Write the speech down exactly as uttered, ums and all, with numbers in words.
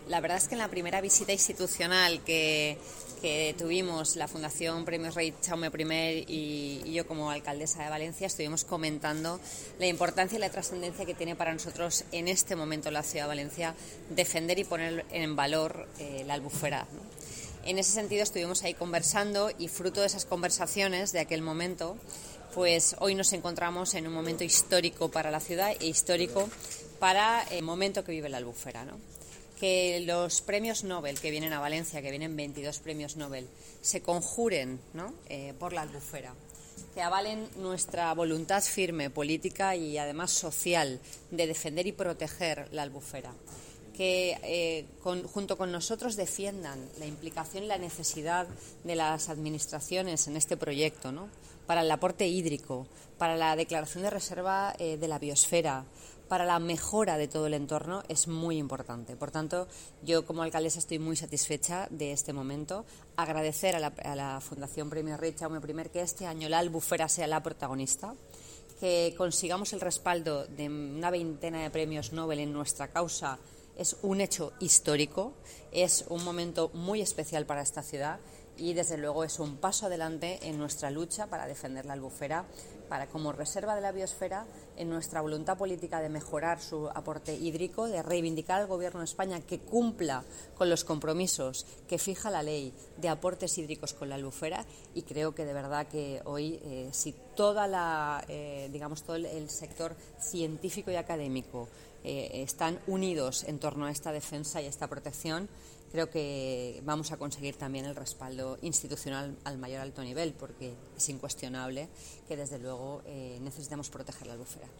La verdad es que en la primera visita institucional que, que tuvimos la Fundación Premios Rey Jaume I y, y yo como alcaldesa de Valencia estuvimos comentando la importancia y la trascendencia que tiene para nosotros en este momento la ciudad de Valencia defender y poner en valor eh, la Albufera, ¿no? En ese sentido estuvimos ahí conversando y fruto de esas conversaciones de aquel momento, pues hoy nos encontramos en un momento histórico para la ciudad e histórico para el momento que vive la Albufera, ¿no? Que los premios Nobel que vienen a Valencia, que vienen veintidós premios Nobel, se conjuren, ¿no? eh, por la Albufera, que avalen nuestra voluntad firme política y además social de defender y proteger la Albufera, que eh, con, junto con nosotros defiendan la implicación y la necesidad de las administraciones en este proyecto, ¿no? Para el aporte hídrico, para la declaración de reserva eh, de la biosfera, para la mejora de todo el entorno, es muy importante. Por tanto, yo como alcaldesa estoy muy satisfecha de este momento. Agradecer a la, a la Fundación Premios Rey Jaume I que este año la Albufera sea la protagonista, que consigamos el respaldo de una veintena de premios Nobel en nuestra causa. Es un hecho histórico, es un momento muy especial para esta ciudad y desde luego es un paso adelante en nuestra lucha para defender la Albufera, para como reserva de la biosfera, en nuestra voluntad política de mejorar su aporte hídrico, de reivindicar al Gobierno de España que cumpla con los compromisos que fija la ley de aportes hídricos con la Albufera, y creo que de verdad que hoy eh, si toda la eh, digamos todo el sector científico y académico eh, están unidos en torno a esta defensa y a esta protección, creo que vamos a conseguir también el respaldo institucional al mayor alto nivel, porque es incuestionable que desde luego eh, necesitamos proteger la Albufera.